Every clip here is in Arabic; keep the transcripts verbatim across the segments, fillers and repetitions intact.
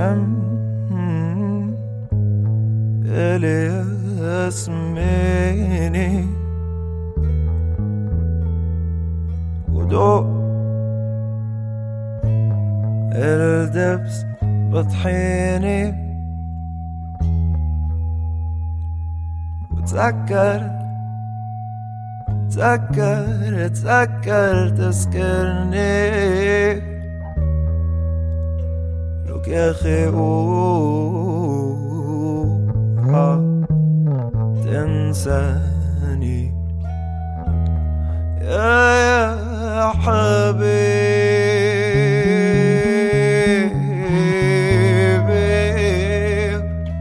وشم اللي يسميني ودوق الدبس بطحيني وتذكر تذكر تذكر تذكرني لك يا أخي اوعى تنساني يا يا حبيبي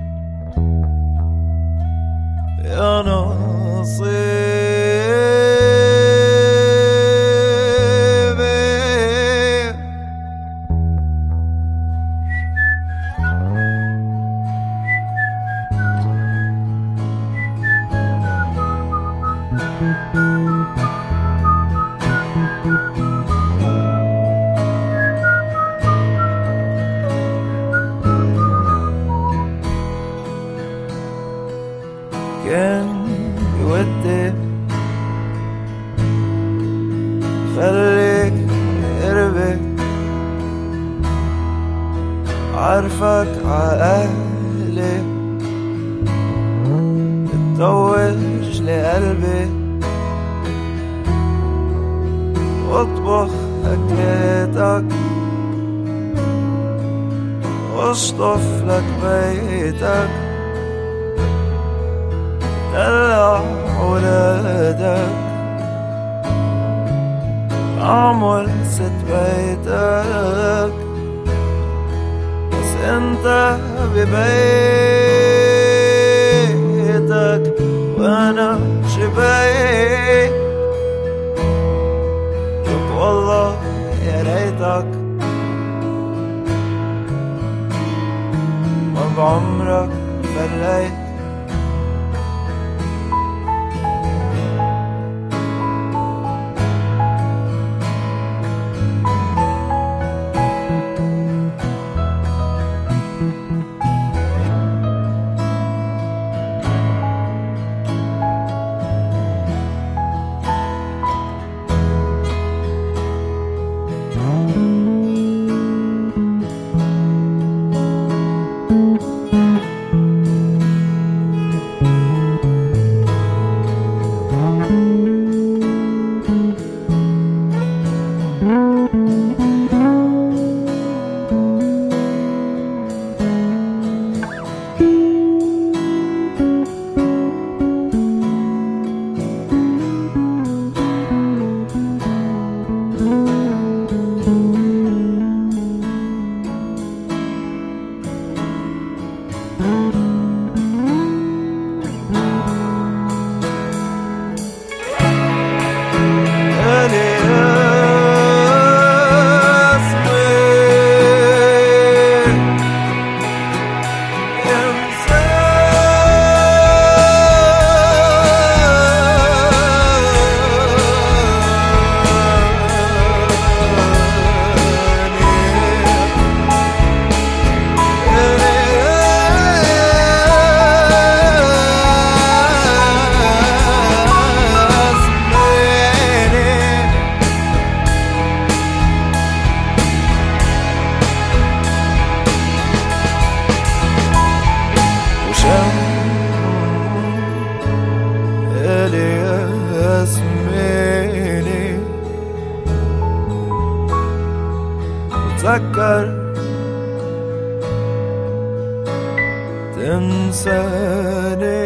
يا نصيبي كان بودي خليك قربي عارفك عقلي تطوج لقلبي واطبخ أكلاتك واشطف لك بيتك دلع ولادك أعمل ست بيتك بس انت ببيتك وانا شبيت لك والله يا ريتك ما بعمرك بليت يسميني وتذكر تنساني